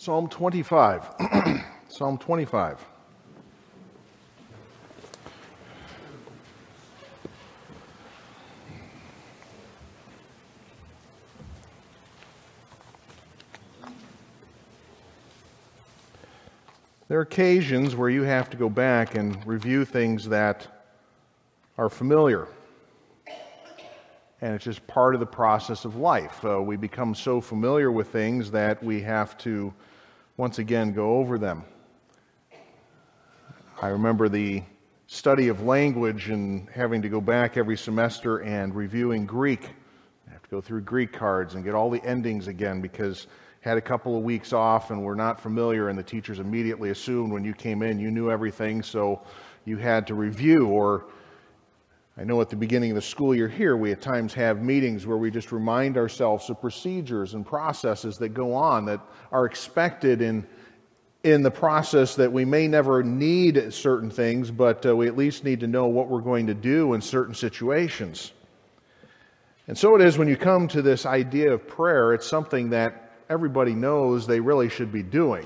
Psalm 25. Psalm 25. There are occasions where you have to go back and review things that are familiar. And it's just part of the process of life. We become so familiar with things that we have to, once again, go over them. I remember the study of language and having to go back every semester and reviewing Greek. I have to go through Greek cards and get all the endings again because had a couple of weeks off and were not familiar, and the teachers immediately assumed when you came in you knew everything, so you had to review. Or I know at the beginning of the school year here, we at times have meetings where we just remind ourselves of procedures and processes that go on that are expected in the process, that we may never need certain things, but we at least need to know what we're going to do in certain situations. And so it is when you come to this idea of prayer, it's something that everybody knows they really should be doing.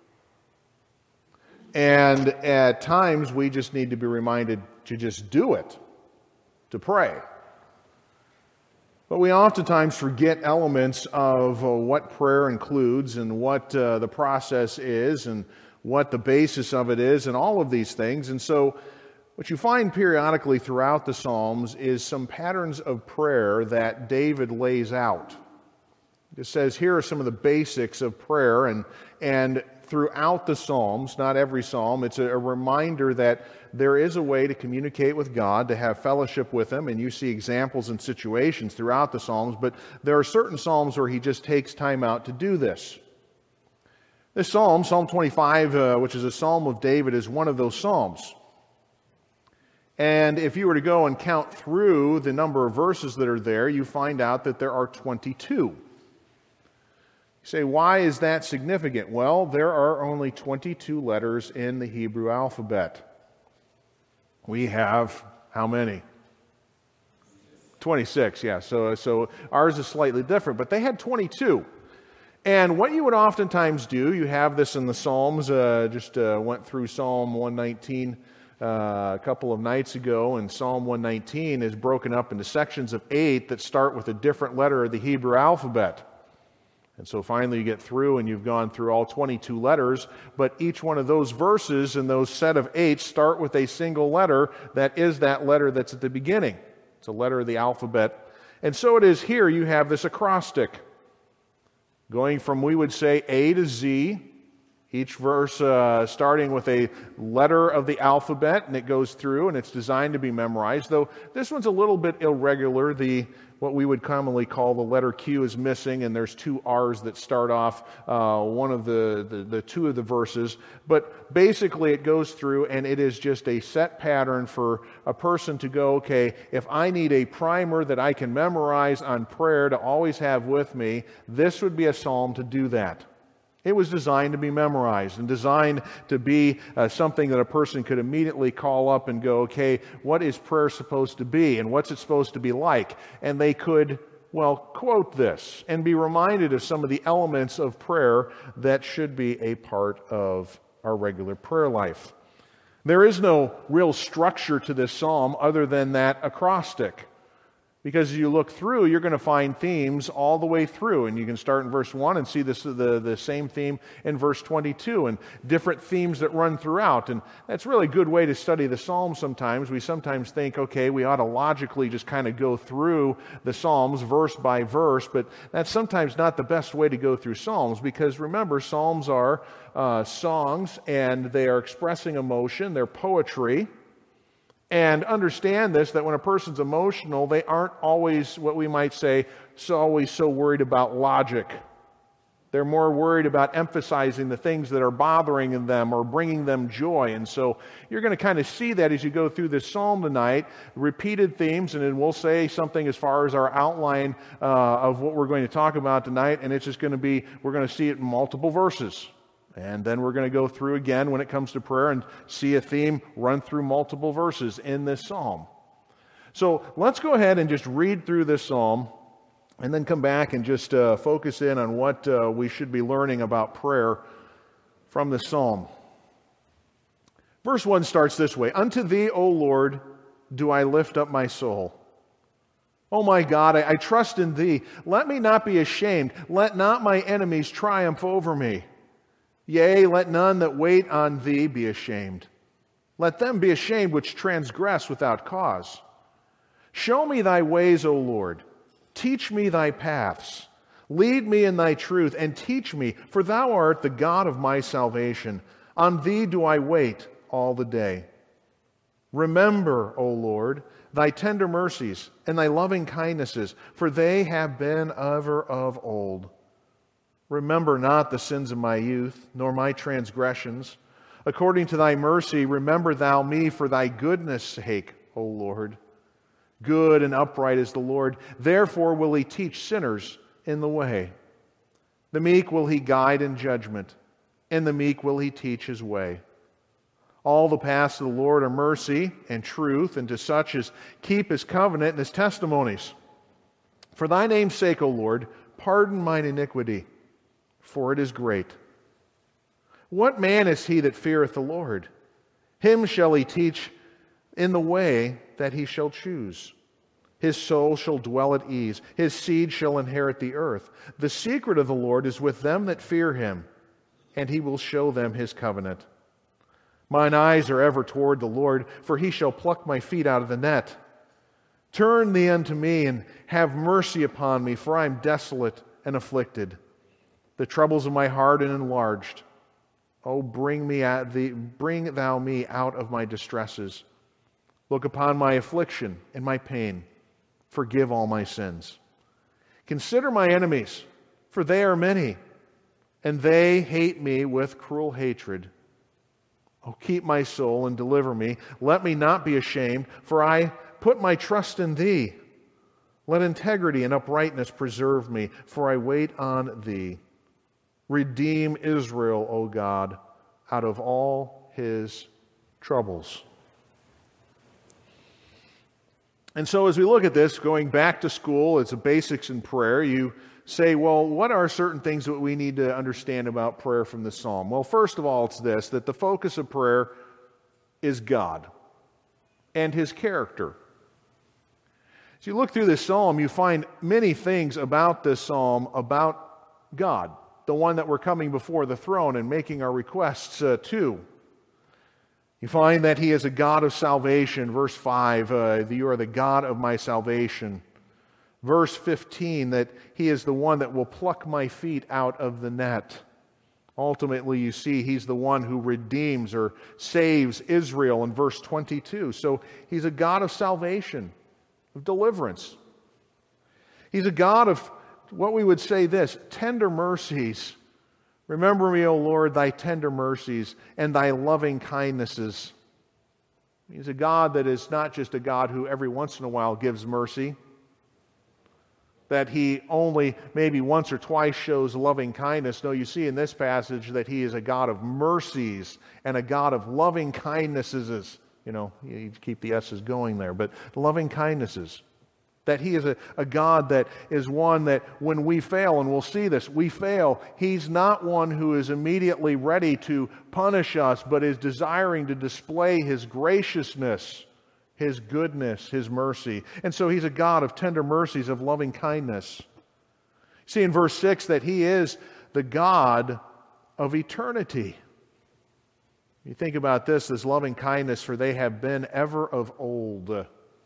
And at times we just need to be reminded to just do it, to pray. But we oftentimes forget elements of what prayer includes and what the process is and what the basis of it is and all of these things. And so what you find periodically throughout the Psalms is some patterns of prayer that David lays out. It says here are some of the basics of prayer, and throughout the Psalms, not every Psalm, it's a reminder that there is a way to communicate with God, to have fellowship with Him, and you see examples and situations throughout the Psalms, but there are certain Psalms where he just takes time out to do this. This Psalm, Psalm 25, which is a Psalm of David, is one of those Psalms. And if you were to go and count through the number of verses that are there, you find out that there are 22. You say, why is that significant? Well, there are only 22 letters in the Hebrew alphabet. We have how many? 26, yeah. So ours is slightly different, but they had 22. And what you would oftentimes do, you have this in the Psalms, went through Psalm 119 a couple of nights ago, and Psalm 119 is broken up into sections of 8 that start with a different letter of the Hebrew alphabet. And so finally you get through and you've gone through all 22 letters, but each one of those verses in those set of 8 start with a single letter that is that letter that's at the beginning. It's a letter of the alphabet. And so it is here, you have this acrostic going from, we would say, A to Z, each verse starting with a letter of the alphabet, and it goes through, and it's designed to be memorized, though this one's a little bit irregular. What we would commonly call the letter Q is missing, and there's 2 R's that start off one of the 2 of the verses. But basically it goes through, and it is just a set pattern for a person to go, okay, if I need a primer that I can memorize on prayer to always have with me, this would be a psalm to do that. It was designed to be memorized and designed to be something that a person could immediately call up and go, okay, what is prayer supposed to be and what's it supposed to be like? And they could, quote this and be reminded of some of the elements of prayer that should be a part of our regular prayer life. There is no real structure to this psalm other than that acrostic. Because as you look through, you're going to find themes all the way through. And you can start in verse 1 and see the same theme in verse 22 and different themes that run throughout. And that's really a good way to study the Psalms sometimes. We sometimes think, okay, we ought to logically just kind of go through the Psalms verse by verse. But that's sometimes not the best way to go through Psalms. Because remember, Psalms are songs and they are expressing emotion. They're poetry. And understand this, that when a person's emotional, they aren't always, what we might say, always so worried about logic. They're more worried about emphasizing the things that are bothering them or bringing them joy. And so you're going to kind of see that as you go through this psalm tonight, repeated themes, and then we'll say something as far as our outline of what we're going to talk about tonight, and it's just going to be, we're going to see it in multiple verses. And then we're going to go through again when it comes to prayer and see a theme run through multiple verses in this psalm. So let's go ahead and just read through this psalm and then come back and just focus in on what we should be learning about prayer from the psalm. Verse 1 starts this way: "Unto thee, O Lord, do I lift up my soul. O my God, I trust in thee. Let me not be ashamed. Let not my enemies triumph over me. Yea, let none that wait on thee be ashamed. Let them be ashamed which transgress without cause. Show me thy ways, O Lord. Teach me thy paths. Lead me in thy truth, and teach me, for thou art the God of my salvation. On thee do I wait all the day. Remember, O Lord, thy tender mercies and thy loving kindnesses, for they have been ever of old. Remember not the sins of my youth, nor my transgressions. According to thy mercy, remember thou me for thy goodness' sake, O Lord. Good and upright is the Lord. Therefore will he teach sinners in the way. The meek will he guide in judgment, and the meek will he teach his way. All the paths of the Lord are mercy and truth, and to such as keep his covenant and his testimonies. For thy name's sake, O Lord, pardon mine iniquity, for it is great. What man is he that feareth the Lord? Him shall he teach in the way that he shall choose. His soul shall dwell at ease. His seed shall inherit the earth. The secret of the Lord is with them that fear him, and he will show them his covenant. Mine eyes are ever toward the Lord, for he shall pluck my feet out of the net. Turn thee unto me, and have mercy upon me, for I am desolate and afflicted. The troubles of my heart are enlarged. O bring thou me out of my distresses. Look upon my affliction and my pain. Forgive all my sins. Consider my enemies, for they are many, and they hate me with cruel hatred. O keep my soul and deliver me. Let me not be ashamed, for I put my trust in thee. Let integrity and uprightness preserve me, for I wait on thee. Redeem Israel, O God, out of all his troubles." And so as we look at this, going back to school, it's a basics in prayer, you say, well, what are certain things that we need to understand about prayer from the psalm? Well, first of all, it's this, that the focus of prayer is God and his character. As you look through this psalm, you find many things about this psalm about God, the one that we're coming before the throne and making our requests to. You find that he is a God of salvation. Verse 5, you are the God of my salvation. Verse 15, that he is the one that will pluck my feet out of the net. Ultimately, you see, he's the one who redeems or saves Israel in verse 22. So he's a God of salvation, of deliverance. He's a God of, what we would say this, tender mercies. Remember me, O Lord, thy tender mercies and thy loving kindnesses. He's a God that is not just a God who every once in a while gives mercy, that he only maybe once or twice shows loving kindness. No, you see in this passage that he is a God of mercies and a God of loving kindnesses. You know, you keep the S's going there, but loving kindnesses. That he is a God that is one that when we fail, and we'll see this, we fail, he's not one who is immediately ready to punish us, but is desiring to display his graciousness, his goodness, his mercy. And so he's a God of tender mercies, of loving kindness. See in verse 6 that he is the God of eternity. You think about this loving kindness, for they have been ever of old.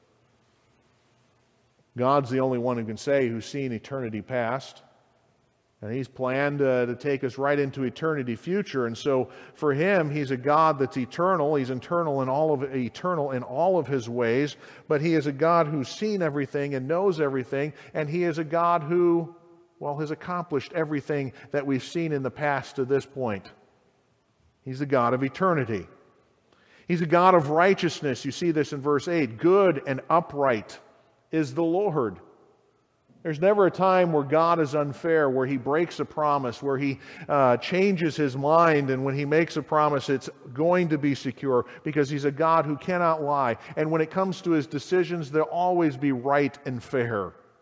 God's the only one who can say who's seen eternity past. And he's planned to take us right into eternity future. And so for him, he's a God that's eternal. He's eternal in all of his ways. But he is a God who's seen everything and knows everything. And he is a God who, well, has accomplished everything that we've seen in the past to this point. He's the God of eternity. He's a God of righteousness. You see this in verse 8. Good and upright is the Lord. There's never a time where God is unfair, where he breaks a promise, where he changes his mind, and when he makes a promise, it's going to be secure, because he's a God who cannot lie. And when it comes to his decisions, they'll always be right and fair.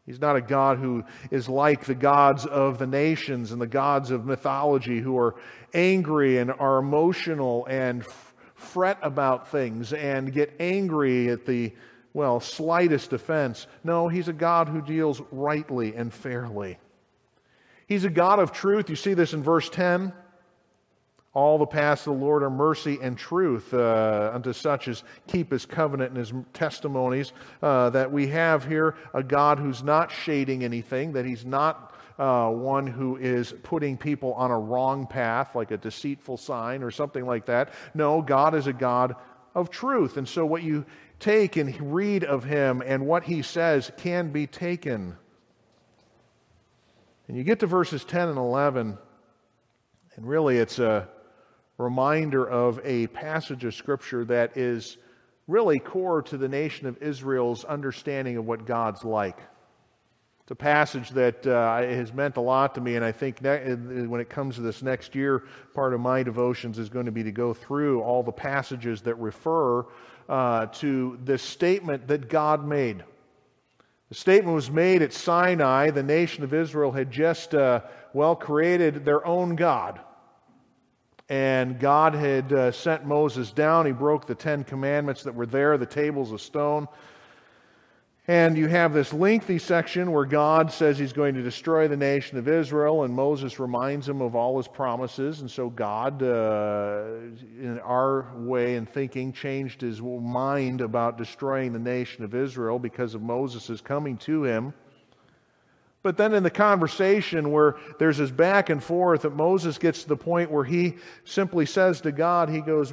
He's not a God who is like the gods of the nations and the gods of mythology who are angry and are emotional and fret about things and get angry at the, slightest offense. No, He's a God who deals rightly and fairly. He's a God of truth. You see this in verse 10. All the paths of the Lord are mercy and truth unto such as keep His covenant and His testimonies. That we have here a God who's not shading anything, that He's not one who is putting people on a wrong path, like a deceitful sign or something like that. No, God is a God of truth. And so what you take and read of Him and what He says can be taken. And you get to verses 10 and 11, and really it's a reminder of a passage of Scripture that is really core to the nation of Israel's understanding of what God's like. It's a passage that has meant a lot to me, and I think when it comes to this next year, part of my devotions is going to be to go through all the passages that refer to this statement that God made. The statement was made at Sinai. The nation of Israel had just, created their own God. And God had sent Moses down. He broke the 10 commandments that were there, the tables of stone. And you have this lengthy section where God says He's going to destroy the nation of Israel, and Moses reminds him of all His promises. And so God, in our way and thinking, changed His mind about destroying the nation of Israel because of Moses' coming to him. But then in the conversation where there's this back and forth, that Moses gets to the point where he simply says to God, he goes,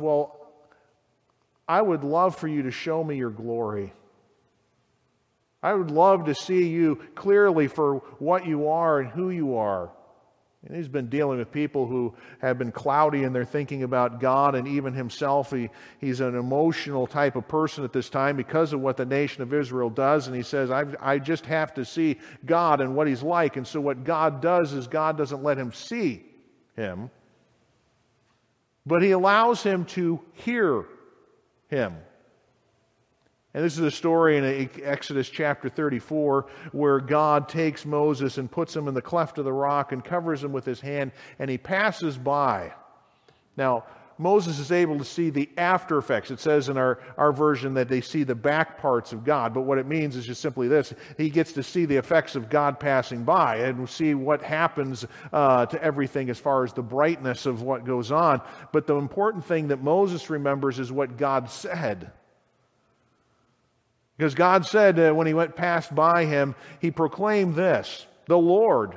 I would love for you to show me your glory. I would love to see you clearly for what you are and who you are. And he's been dealing with people who have been cloudy in their thinking about God, and even himself. He's an emotional type of person at this time because of what the nation of Israel does. And he says, I just have to see God and what He's like. And so what God does is God doesn't let him see Him, but He allows him to hear Him. And this is a story in Exodus chapter 34 where God takes Moses and puts him in the cleft of the rock and covers him with His hand, and he passes by. Now, Moses is able to see the after effects. It says in our version that they see the back parts of God, but what it means is just simply this. He gets to see the effects of God passing by and see what happens to everything as far as the brightness of what goes on. But the important thing that Moses remembers is what God said. Because God said when He went past by him, He proclaimed this, the Lord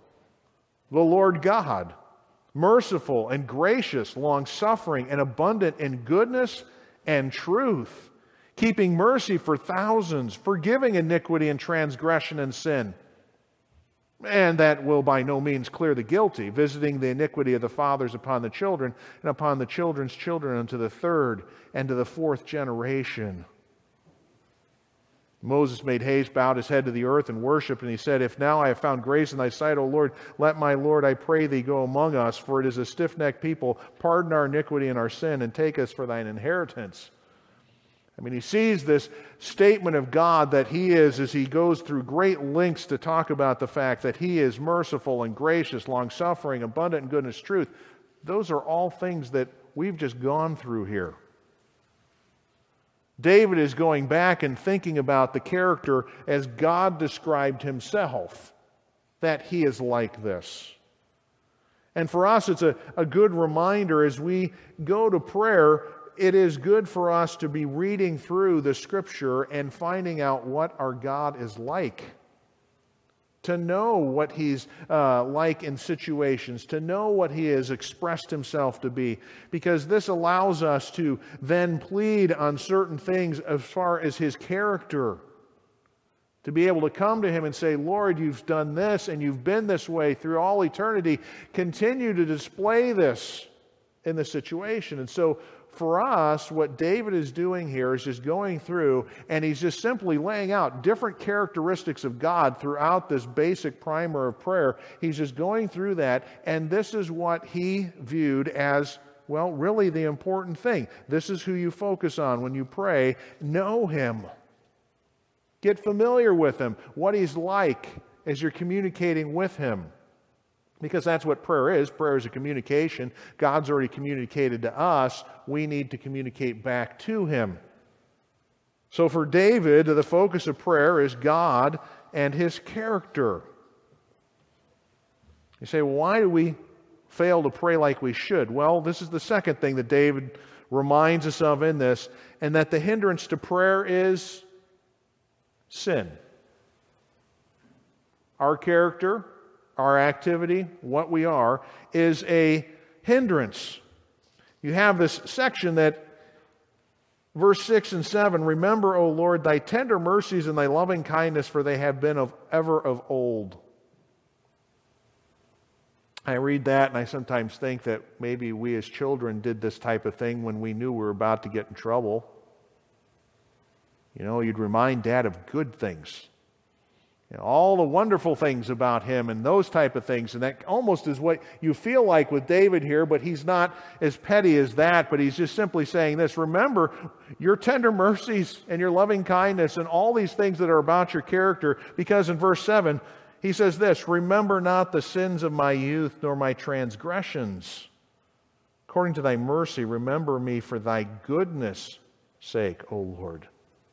God, merciful and gracious, long-suffering and abundant in goodness and truth, keeping mercy for thousands, forgiving iniquity and transgression and sin. And that will by no means clear the guilty, visiting the iniquity of the fathers upon the children, and upon the children's children unto the third and to the fourth generation. Moses made haste, bowed his head to the earth, and worshipped, and he said, If now I have found grace in thy sight, O Lord, let my Lord, I pray thee, go among us, for it is a stiff-necked people. Pardon our iniquity and our sin, and take us for thine inheritance. I mean, he sees this statement of God that He is, as he goes through great lengths to talk about the fact that He is merciful and gracious, long-suffering, abundant in goodness, truth. Those are all things that we've just gone through here. David is going back and thinking about the character as God described Himself, that He is like this. And for us, it's a good reminder as we go to prayer. It is good for us to be reading through the Scripture and finding out what our God is like. To know what He's like in situations, to know what He has expressed Himself to be, because this allows us to then plead on certain things as far as His character. To be able to come to Him and say, Lord, you've done this and you've been this way through all eternity. Continue to display this in the situation. And so for us, what David is doing here is just going through, and he's just simply laying out different characteristics of God throughout this basic primer of prayer. He's just going through that, and this is what he viewed as, really the important thing. This is who you focus on when you pray. Know Him. Get familiar with Him, what He's like as you're communicating with Him. Because that's what prayer is. Prayer is a communication. God's already communicated to us. We need to communicate back to Him. So for David, the focus of prayer is God and His character. You say, well, why do we fail to pray like we should? Well, this is the second thing that David reminds us of in this, and that the hindrance to prayer is sin. Our character, our activity, what we are, is a hindrance. You have this section that, verse 6 and 7, remember, O Lord, thy tender mercies and thy loving kindness, for they have been ever of old. I read that and I sometimes think that maybe we as children did this type of thing when we knew we were about to get in trouble. You know, you'd remind Dad of good things. You know, all the wonderful things about him and those type of things. And that almost is what you feel like with David here, but he's not as petty as that, but he's just simply saying this: remember your tender mercies and your loving kindness and all these things that are about your character, because in verse 7, he says this: remember not the sins of my youth, nor my transgressions. According to thy mercy, remember me for thy goodness' sake, O Lord.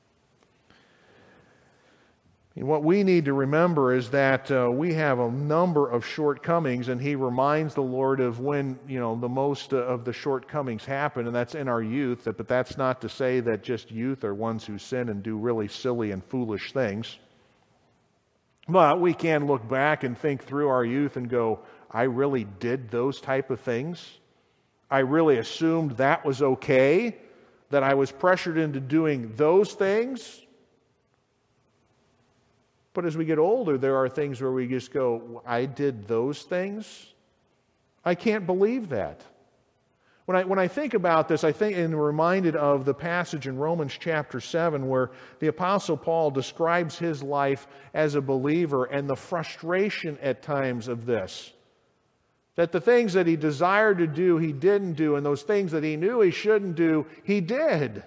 And what we need to remember is that we have a number of shortcomings, and he reminds the Lord of when, the most of the shortcomings happen, and that's in our youth. But that's not to say that just youth are ones who sin and do really silly and foolish things. But we can look back and think through our youth and go, I really did those type of things. I really assumed that was okay, that I was pressured into doing those things. But as we get older, there are things where we just go, I did those things? I can't believe that. When I think about this, I think and reminded of the passage in Romans chapter 7 where the Apostle Paul describes his life as a believer and the frustration at times of this. That the things that he desired to do, he didn't do, and those things that he knew he shouldn't do, he did.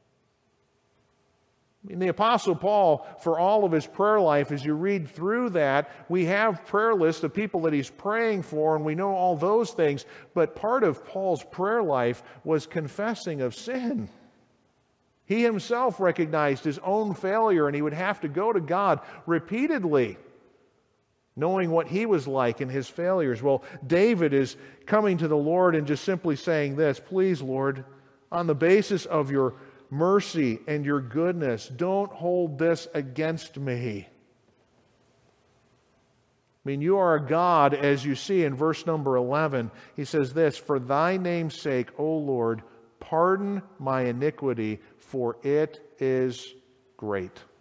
In the Apostle Paul, for all of his prayer life, as you read through that, we have prayer lists of people that he's praying for, and we know all those things. But part of Paul's prayer life was confessing of sin. He himself recognized his own failure, and he would have to go to God repeatedly, knowing what he was like in his failures. Well, David is coming to the Lord and just simply saying this: please, Lord, on the basis of your mercy and your goodness, don't hold this against me. I mean, you are a God, as you see in verse number 11. He says this: for thy name's sake, O Lord, pardon my iniquity, for it is great. To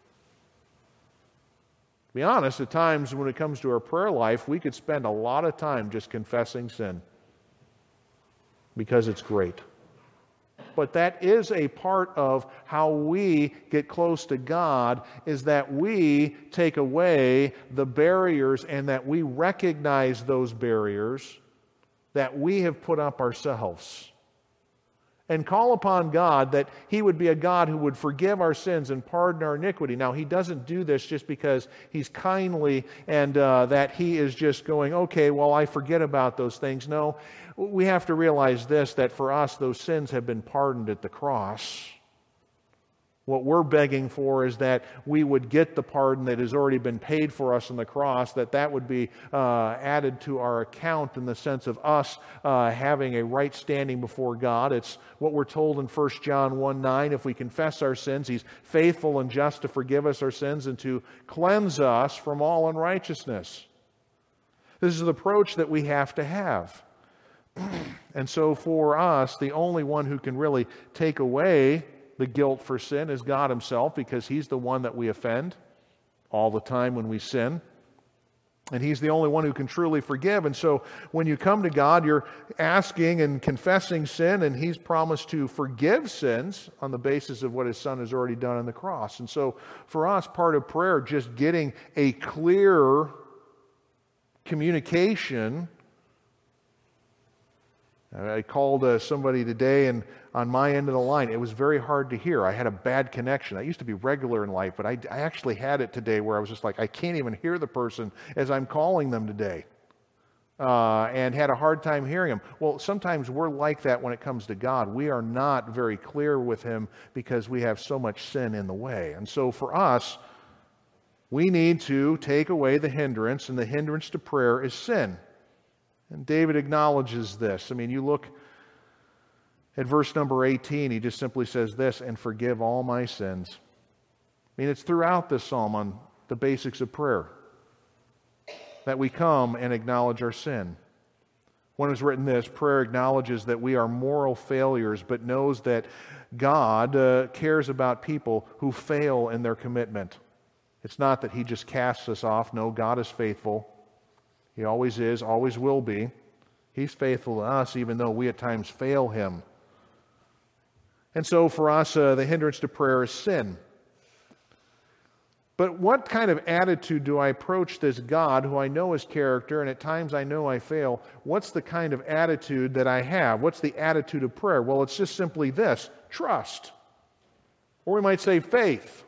be honest, at times when it comes to our prayer life, we could spend a lot of time just confessing sin because it's great. But that is a part of how we get close to God, is that we take away the barriers and that we recognize those barriers that we have put up ourselves. And call upon God that He would be a God who would forgive our sins and pardon our iniquity. Now, He doesn't do this just because He's kindly and that He is just going, okay, well, I forget about those things. No, we have to realize this, that for us, those sins have been pardoned at the cross. What we're begging for is that we would get the pardon that has already been paid for us on the cross, that would be added to our account in the sense of us having a right standing before God. It's what we're told in 1 John 1:9. If we confess our sins, He's faithful and just to forgive us our sins and to cleanse us from all unrighteousness. This is the approach that we have to have. And so for us, the only one who can really take away the guilt for sin is God Himself, because He's the one that we offend all the time when we sin. And He's the only one who can truly forgive. And so when you come to God, you're asking and confessing sin, and He's promised to forgive sins on the basis of what His Son has already done on the cross. And so for us, part of prayer, just getting a clear communication I called somebody today, and on my end of the line, it was very hard to hear. I had a bad connection. I used to be regular in life, but I actually had it today where I was just like, I can't even hear the person as I'm calling them today, and had a hard time hearing them. Well, sometimes we're like that when it comes to God. We are not very clear with Him because we have so much sin in the way. And so for us, we need to take away the hindrance, and the hindrance to prayer is sin. And David acknowledges this. I mean, you look at verse number 18, he just simply says this, and forgive all my sins. I mean, it's throughout this psalm on the basics of prayer that we come and acknowledge our sin. When it was written this, prayer acknowledges that we are moral failures, but knows that God cares about people who fail in their commitment. It's not that He just casts us off. No, God is faithful. He always is, always will be. He's faithful to us, even though we at times fail Him. And so for us, the hindrance to prayer is sin. But what kind of attitude do I approach this God who I know His character, and at times I know I fail? What's the kind of attitude that I have? What's the attitude of prayer? Well, it's just simply this: trust. Or we might say faith.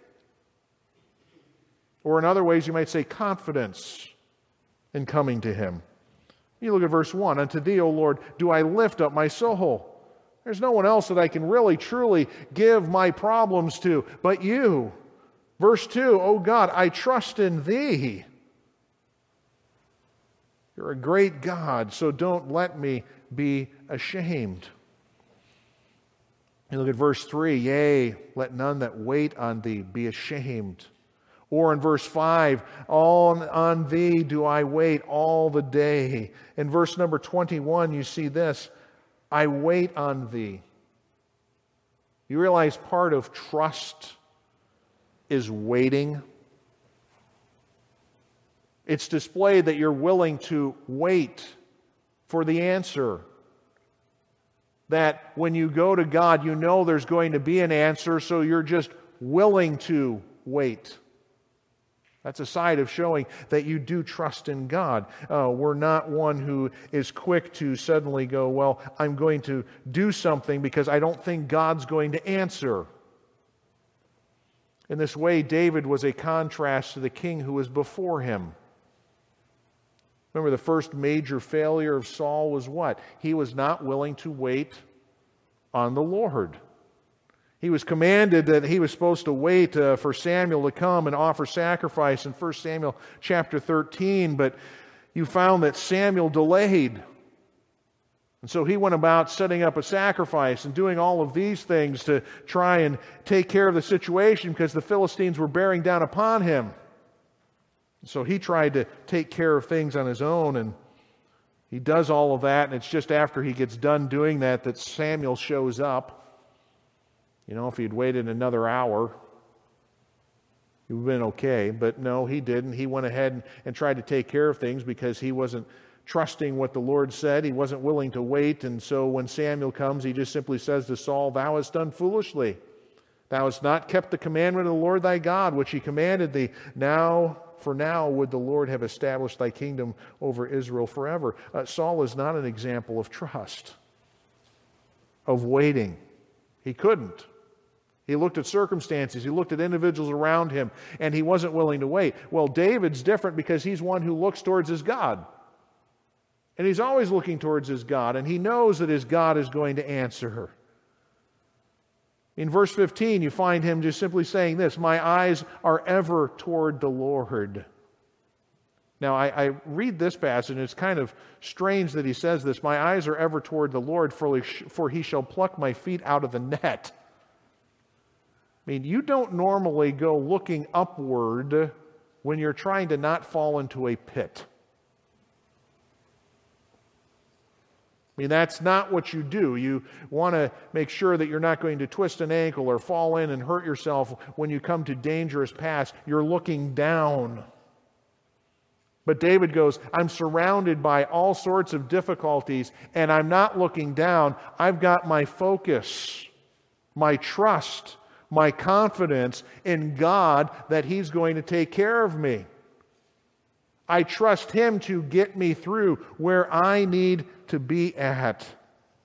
Or in other ways, you might say confidence in coming to Him. You look at verse 1. Unto Thee, O Lord, do I lift up my soul. There's no one else that I can really, truly give my problems to but You. Verse 2, O God, I trust in Thee. You're a great God, so don't let me be ashamed. You look at verse 3, yea, let none that wait on Thee be ashamed. Or in verse 5, on Thee do I wait all the day. In verse number 21, you see this: I wait on Thee. You realize part of trust is waiting. It's displayed that you're willing to wait for the answer. That when you go to God, you know there's going to be an answer, so you're just willing to wait. That's a side of showing that you do trust in God. We're not one who is quick to suddenly go, well, I'm going to do something because I don't think God's going to answer. In this way, David was a contrast to the king who was before him. Remember, the first major failure of Saul was what? He was not willing to wait on the Lord. He was commanded that he was supposed to wait for Samuel to come and offer sacrifice in 1 Samuel chapter 13, but you found that Samuel delayed. And so he went about setting up a sacrifice and doing all of these things to try and take care of the situation because the Philistines were bearing down upon him. So he tried to take care of things on his own, and he does all of that, and it's just after he gets done doing that that Samuel shows up. You know, if he'd waited another hour, he would have been okay. But no, he didn't. He went ahead and tried to take care of things because he wasn't trusting what the Lord said. He wasn't willing to wait. And so when Samuel comes, he just simply says to Saul, "Thou hast done foolishly. Thou hast not kept the commandment of the Lord thy God, which He commanded thee. For now would the Lord have established thy kingdom over Israel forever." Saul is not an example of trust, of waiting. He couldn't. He looked at circumstances, he looked at individuals around him, and he wasn't willing to wait. Well, David's different because he's one who looks towards his God. And he's always looking towards his God, and he knows that his God is going to answer her. In verse 15, you find him just simply saying this: my eyes are ever toward the Lord. Now, I read this passage, and it's kind of strange that he says this: my eyes are ever toward the Lord, for He shall pluck my feet out of the net. I mean, you don't normally go looking upward when you're trying to not fall into a pit. I mean, that's not what you do. You want to make sure that you're not going to twist an ankle or fall in and hurt yourself when you come to dangerous paths. You're looking down. But David goes, I'm surrounded by all sorts of difficulties, and I'm not looking down. I've got my focus, my trust, my confidence in God that He's going to take care of me. I trust Him to get me through where I need to be at.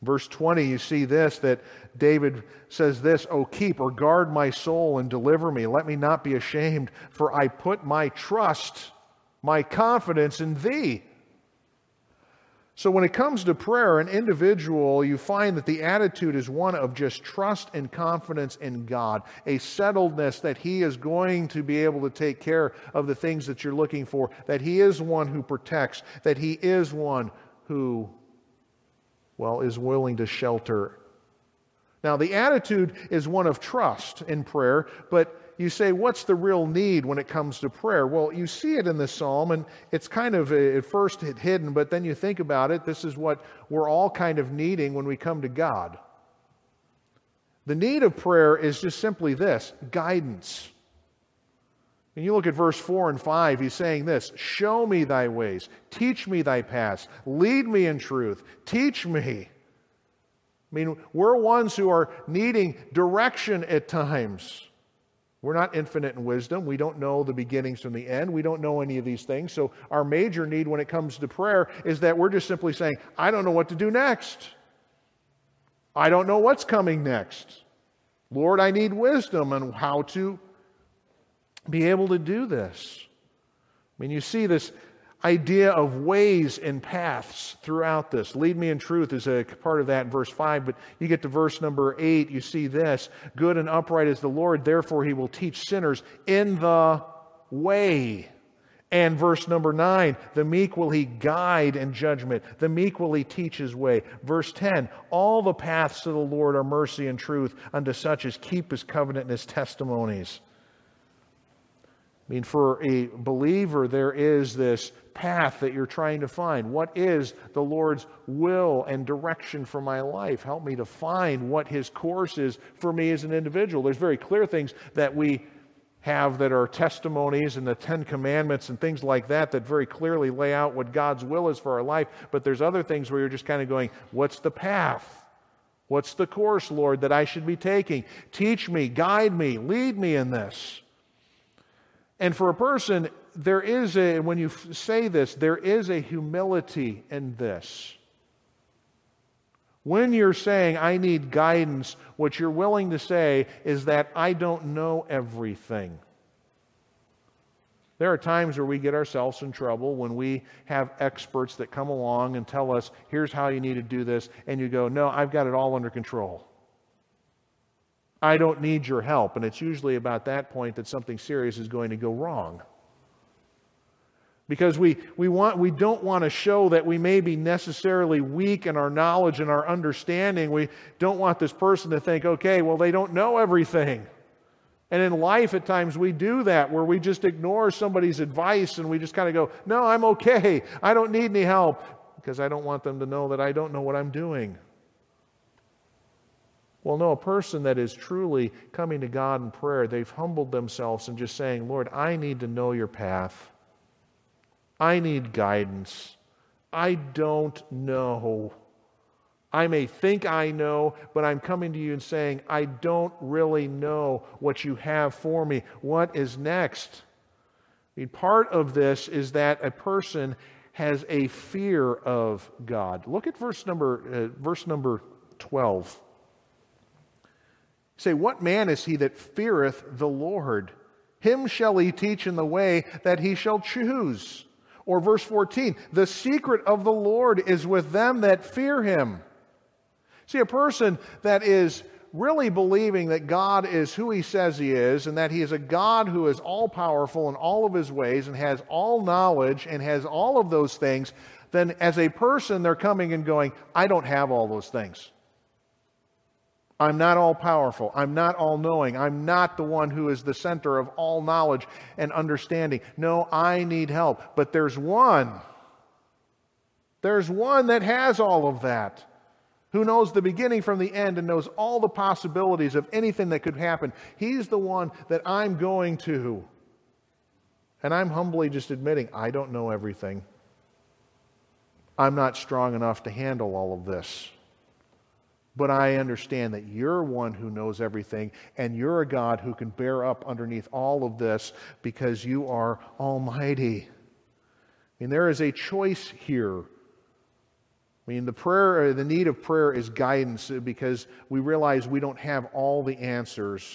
Verse 20, you see this, that David says this, "O keep or guard my soul and deliver me. Let me not be ashamed, for I put my trust, my confidence in thee." So when it comes to prayer, an individual, you find that the attitude is one of just trust and confidence in God, a settledness that He is going to be able to take care of the things that you're looking for, that He is one who protects, that He is one who, well, is willing to shelter. Now, the attitude is one of trust in prayer, but you say, what's the real need when it comes to prayer? Well, you see it in this psalm, and it's kind of at first hidden, but then you think about it, this is what we're all kind of needing when we come to God. The need of prayer is just simply this, guidance. And you look at verse 4 and 5, he's saying this, "Show me thy ways, teach me thy paths, lead me in truth, teach me." I mean, we're ones who are needing direction at times. We're not infinite in wisdom. We don't know the beginnings from the end. We don't know any of these things. So our major need when it comes to prayer is that we're just simply saying, I don't know what to do next. I don't know what's coming next. Lord, I need wisdom on how to be able to do this. I mean, you see this idea of ways and paths throughout this. Lead me in truth is a part of that in verse 5, but you get to verse number 8, you see this. Good and upright is the Lord, therefore He will teach sinners in the way. And verse number 9, the meek will He guide in judgment. The meek will He teach His way. Verse 10, all the paths of the Lord are mercy and truth unto such as keep His covenant and His testimonies. I mean, for a believer, there is this path that you're trying to find. What is the Lord's will and direction for my life? Help me to find what His course is for me as an individual. There's very clear things that we have that are testimonies and the Ten Commandments and things like that that very clearly lay out what God's will is for our life. But there's other things where you're just kind of going, what's the path? What's the course, Lord, that I should be taking? Teach me, guide me, lead me in this. And for a person, when you say this, there is a humility in this. When you're saying, I need guidance, what you're willing to say is that I don't know everything. There are times where we get ourselves in trouble when we have experts that come along and tell us, here's how you need to do this, and you go, no, I've got it all under control. I don't need your help. And it's usually about that point that something serious is going to go wrong. Because we don't want to show that we may be necessarily weak in our knowledge and our understanding. We don't want this person to think, okay, well, they don't know everything. And in life, at times, we do that, where we just ignore somebody's advice and we just kind of go, no, I'm okay. I don't need any help, because I don't want them to know that I don't know what I'm doing. Well, no, a person that is truly coming to God in prayer, they've humbled themselves and just saying, Lord, I need to know your path. I need guidance. I don't know. I may think I know, but I'm coming to you and saying, I don't really know what you have for me. What is next? I mean, part of this is that a person has a fear of God. Look at verse number 12. Say, what man is he that feareth the Lord? Him shall he teach in the way that he shall choose. Or verse 14, the secret of the Lord is with them that fear Him. See, a person that is really believing that God is who He says He is, and that He is a God who is all-powerful in all of His ways and has all knowledge and has all of those things, then as a person they're coming and going, I don't have all those things. I'm not all-powerful. I'm not all-knowing. I'm not the one who is the center of all knowledge and understanding. No, I need help. But there's one. There's one that has all of that, who knows the beginning from the end and knows all the possibilities of anything that could happen. He's the one that I'm going to. And I'm humbly just admitting, I don't know everything. I'm not strong enough to handle all of this. But I understand that you're one who knows everything, and you're a God who can bear up underneath all of this because you are almighty. I mean, there is a choice here. I I mean, the need of prayer is guidance because we realize we don't have all the answers.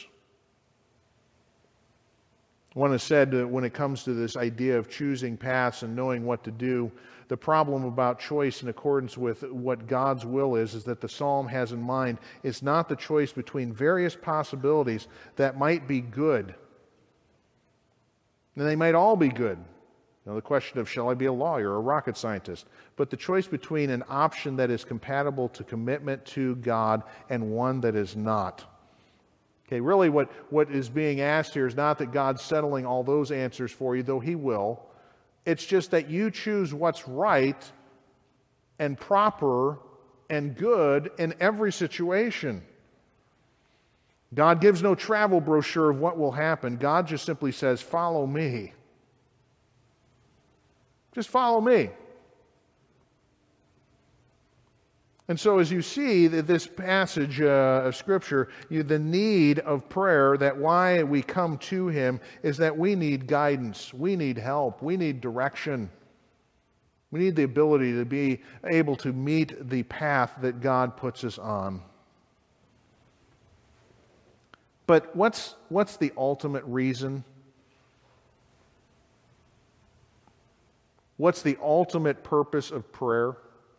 One has said that when it comes to this idea of choosing paths and knowing what to do, the problem about choice in accordance with what God's will is that the psalm has in mind is not the choice between various possibilities that might be good. And they might all be good. The question of, shall I be a lawyer or a rocket scientist? But the choice between an option that is compatible to commitment to God and one that is not. Okay, really what is being asked here is not that God's settling all those answers for you, though He will. It's just that you choose what's right and proper and good in every situation. God gives no travel brochure of what will happen. God just simply says, follow me. Just follow me. And so as you see this passage of Scripture, the need of prayer, that why we come to Him is that we need guidance, we need help, we need direction. We need the ability to be able to meet the path that God puts us on. But what's the ultimate reason? What's the ultimate purpose of prayer?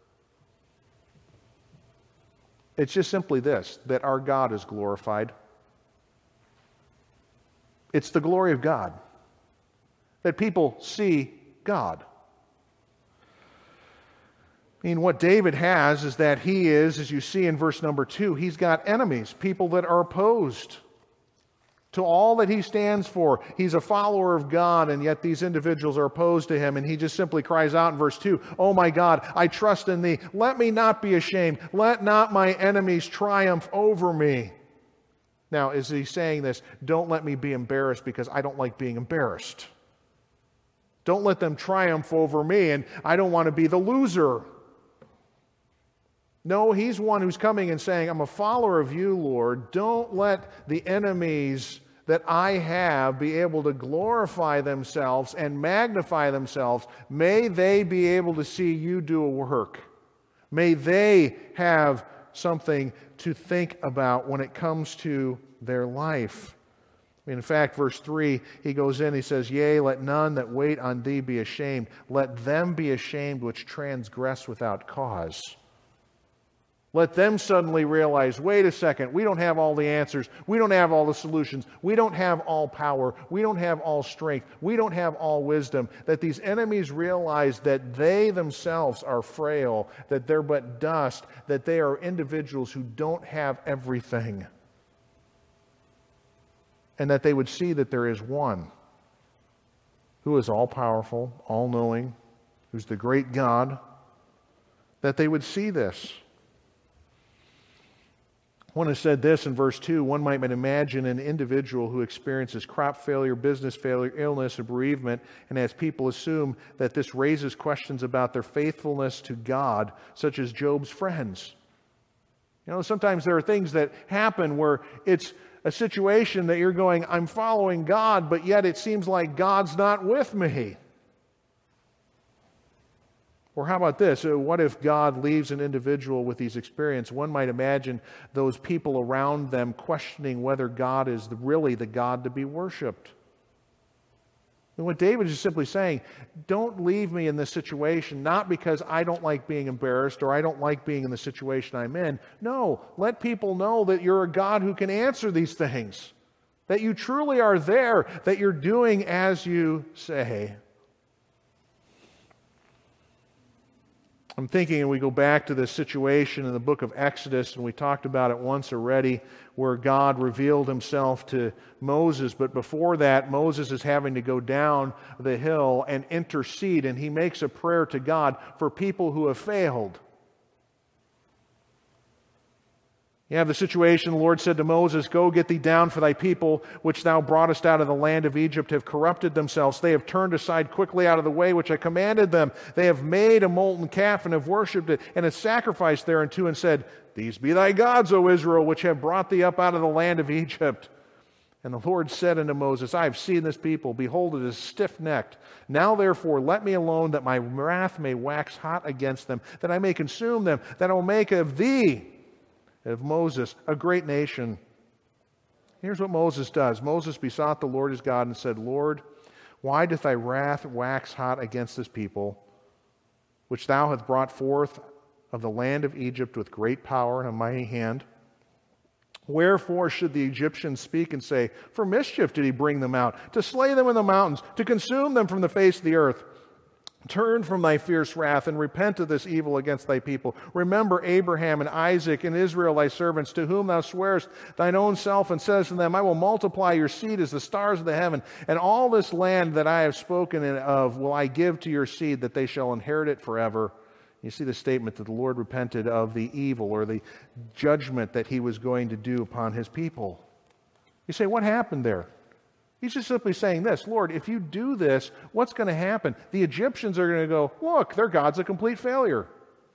It's just simply this, that our God is glorified. It's the glory of God. That people see God. I mean, what David has is that he is, as you see in verse number 2, he's got enemies, people that are opposed to all that he stands for. He's a follower of God, and yet these individuals are opposed to him, and he just simply cries out in verse 2, "Oh my God, I trust in thee. Let me not be ashamed. Let not my enemies triumph over me." Now, is he saying this, don't let me be embarrassed because I don't like being embarrassed. Don't let them triumph over me, and I don't want to be the loser. No, he's one who's coming and saying, I'm a follower of you, Lord. Don't let the enemies that I have be able to glorify themselves and magnify themselves. May they be able to see you do a work. May they have something to think about when it comes to their life. In fact, verse 3, he goes in, he says, "Yea, let none that wait on thee be ashamed. Let them be ashamed which transgress without cause." Let them suddenly realize, wait a second, we don't have all the answers. We don't have all the solutions. We don't have all power. We don't have all strength. We don't have all wisdom. That these enemies realize that they themselves are frail, that they're but dust, that they are individuals who don't have everything. And that they would see that there is one who is all-powerful, all-knowing, who's the great God, that they would see this. One has said this in verse 2, one might imagine an individual who experiences crop failure, business failure, illness, or bereavement, and as people assume that this raises questions about their faithfulness to God, such as Job's friends. Sometimes there are things that happen where it's a situation that you're going, I'm following God, but yet it seems like God's not with me. Or how about this? What if God leaves an individual with these experiences? One might imagine those people around them questioning whether God is really the God to be worshipped. And what David is simply saying, don't leave me in this situation, not because I don't like being embarrassed or I don't like being in the situation I'm in. No, let people know that you're a God who can answer these things, that you truly are there, that you're doing as you say. I'm thinking, and we go back to this situation in the book of Exodus, and we talked about it once already, where God revealed himself to Moses. But before that, Moses is having to go down the hill and intercede, and he makes a prayer to God for people who have failed. You have the situation, the Lord said to Moses, "Go get thee down, for thy people, which thou broughtest out of the land of Egypt, have corrupted themselves. They have turned aside quickly out of the way which I commanded them. They have made a molten calf and have worshipped it, and have sacrificed thereunto, and said, These be thy gods, O Israel, which have brought thee up out of the land of Egypt." And the Lord said unto Moses, I have seen this people. Behold, it is stiff-necked. Now therefore let me alone, that my wrath may wax hot against them, that I may consume them, that I will make of thee, of Moses, a great nation. Here's what Moses does. Moses besought the Lord his God and said, Lord, why doth thy wrath wax hot against this people, which thou hast brought forth of the land of Egypt with great power and a mighty hand? Wherefore should the Egyptians speak and say, for mischief did he bring them out, to slay them in the mountains, to consume them from the face of the earth? Turn from thy fierce wrath and repent of this evil against thy people. Remember Abraham and Isaac and Israel thy servants, to whom thou swearest thine own self, and says to them, I will multiply your seed as the stars of the heaven, and all this land that I have spoken of will I give to your seed, that they shall inherit it forever. You see the statement that the Lord repented of the evil or the judgment that he was going to do upon his people. You say, what happened there? He's just simply saying this, Lord, if you do this, what's going to happen? The Egyptians are going to go, look, their God's a complete failure.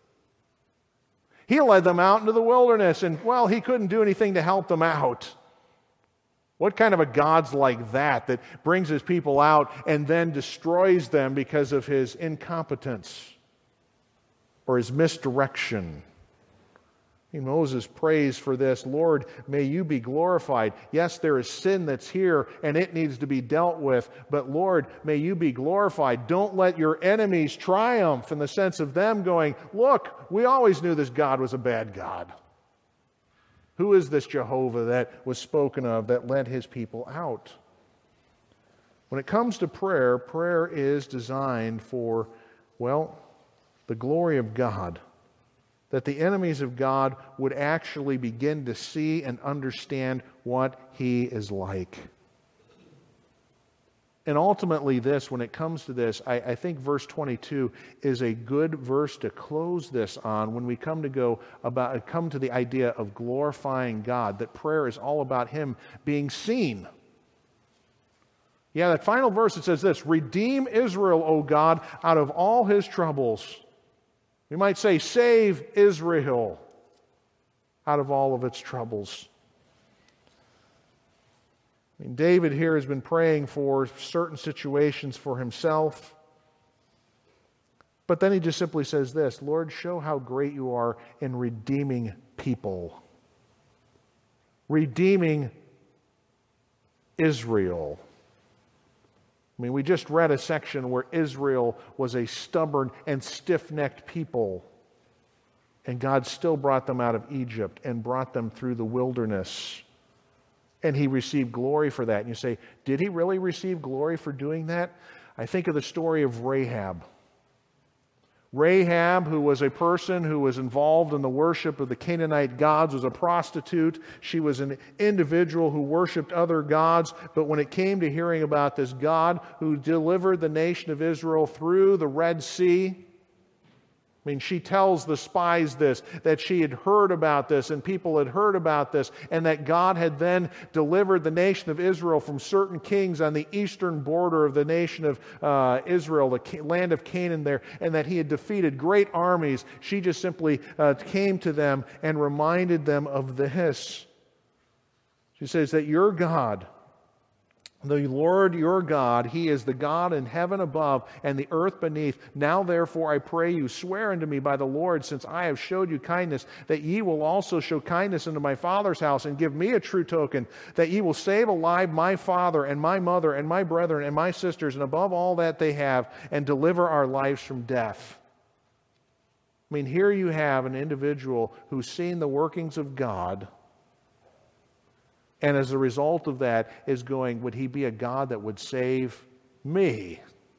He led them out into the wilderness, and, well, he couldn't do anything to help them out. What kind of a God's like that brings his people out and then destroys them because of his incompetence or his misdirection? Moses prays for this. Lord, may you be glorified. Yes, there is sin that's here and it needs to be dealt with, but Lord, may you be glorified. Don't let your enemies triumph in the sense of them going, look, we always knew this God was a bad God. Who is this Jehovah that was spoken of that led his people out? When it comes to prayer, prayer is designed for, well, the glory of God. That the enemies of God would actually begin to see and understand what he is like. And ultimately this, when it comes to this, I think verse 22 is a good verse to close this on when we come to the idea of glorifying God, that prayer is all about him being seen. Yeah, that final verse, it says this, redeem Israel, O God, out of all his troubles. We might say, save Israel out of all of its troubles. David here has been praying for certain situations for himself. But then he just simply says this, Lord, show how great you are in redeeming people. Redeeming Israel. We just read a section where Israel was a stubborn and stiff-necked people, and God still brought them out of Egypt and brought them through the wilderness, and he received glory for that. And you say, did he really receive glory for doing that? I think of the story of Rahab. Rahab, who was a person who was involved in the worship of the Canaanite gods, was a prostitute. She was an individual who worshiped other gods. But when it came to hearing about this God who delivered the nation of Israel through the Red Sea, she tells the spies this, that she had heard about this and people had heard about this, and that God had then delivered the nation of Israel from certain kings on the eastern border of the nation of Israel, the land of Canaan there, and that he had defeated great armies. She just simply came to them and reminded them of this. She says that your God, the Lord your God, he is the God in heaven above and the earth beneath. Now therefore I pray you, swear unto me by the Lord, since I have showed you kindness, that ye will also show kindness unto my father's house, and give me a true token, that ye will save alive my father and my mother and my brethren and my sisters, and above all that they have, and deliver our lives from death. Here you have an individual who's seen the workings of God, and as a result of that is going, would he be a God that would save me?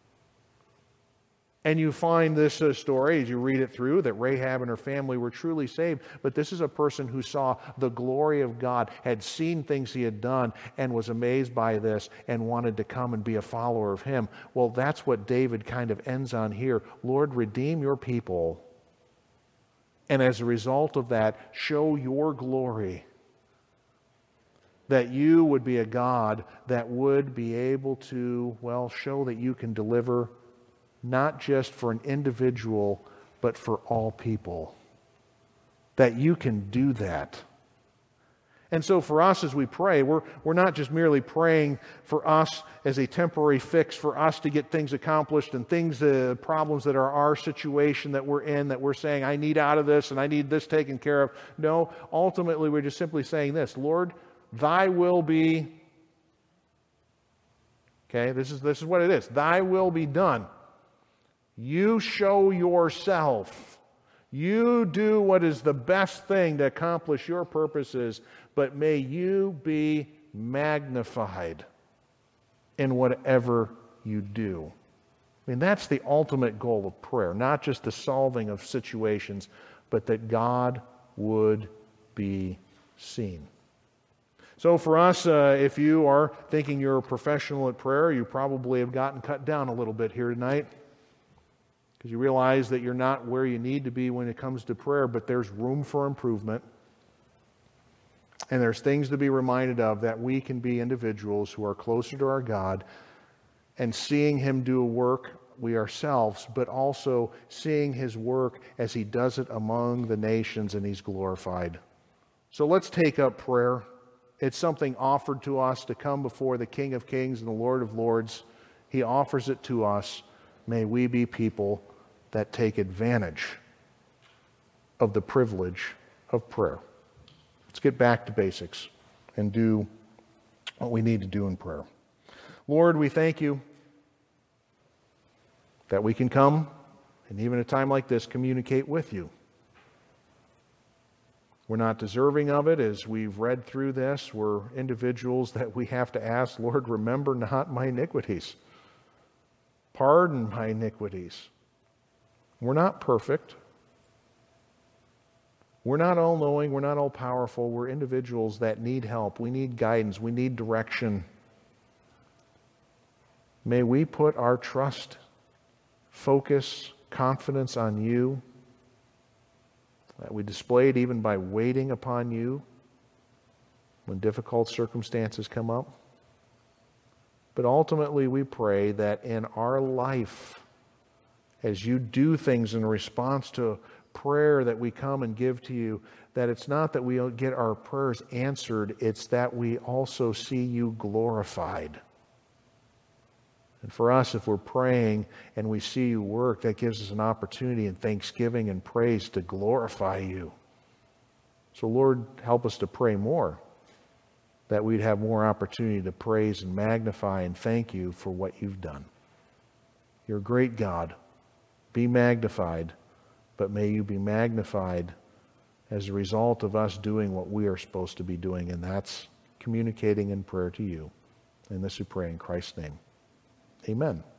And you find this story, as you read it through, that Rahab and her family were truly saved. But this is a person who saw the glory of God, had seen things he had done, and was amazed by this, and wanted to come and be a follower of him. Well, that's what David kind of ends on here. Lord, redeem your people. And as a result of that, show your glory. That you would be a God that would be able to, show that you can deliver not just for an individual, but for all people. That you can do that. And so for us as we pray, we're not just merely praying for us as a temporary fix for us to get things accomplished and problems that are our situation that we're in, that we're saying, I need out of this and I need this taken care of. No, ultimately we're just simply saying this, Lord, thy will be, okay, this is what it is. Thy will be done. You show yourself. You do what is the best thing to accomplish your purposes, but may you be magnified in whatever you do. I mean, that's the ultimate goal of prayer, not just the solving of situations, but that God would be seen. So for us, if you are thinking you're a professional at prayer, you probably have gotten cut down a little bit here tonight, because you realize that you're not where you need to be when it comes to prayer, but there's room for improvement. And there's things to be reminded of, that we can be individuals who are closer to our God and seeing Him do a work, we ourselves, but also seeing His work as He does it among the nations and He's glorified. So let's take up prayer. It's something offered to us to come before the King of Kings and the Lord of Lords. He offers it to us. May we be people that take advantage of the privilege of prayer. Let's get back to basics and do what we need to do in prayer. Lord, we thank you that we can come and even at a time like this communicate with you. We're not deserving of it as we've read through this. We're individuals that we have to ask, Lord, remember not my iniquities. Pardon my iniquities. We're not perfect. We're not all-knowing. We're not all-powerful. We're individuals that need help. We need guidance. We need direction. May we put our trust, focus, confidence on you, that we display it even by waiting upon you when difficult circumstances come up. But ultimately we pray that in our life, as you do things in response to prayer that we come and give to you, that it's not that we get our prayers answered, it's that we also see you glorified. And for us, if we're praying and we see you work, that gives us an opportunity in thanksgiving and praise to glorify you. So Lord, help us to pray more, that we'd have more opportunity to praise and magnify and thank you for what you've done. You're a great God. Be magnified, but may you be magnified as a result of us doing what we are supposed to be doing, and that's communicating in prayer to you. And this we pray in Christ's name. Amen.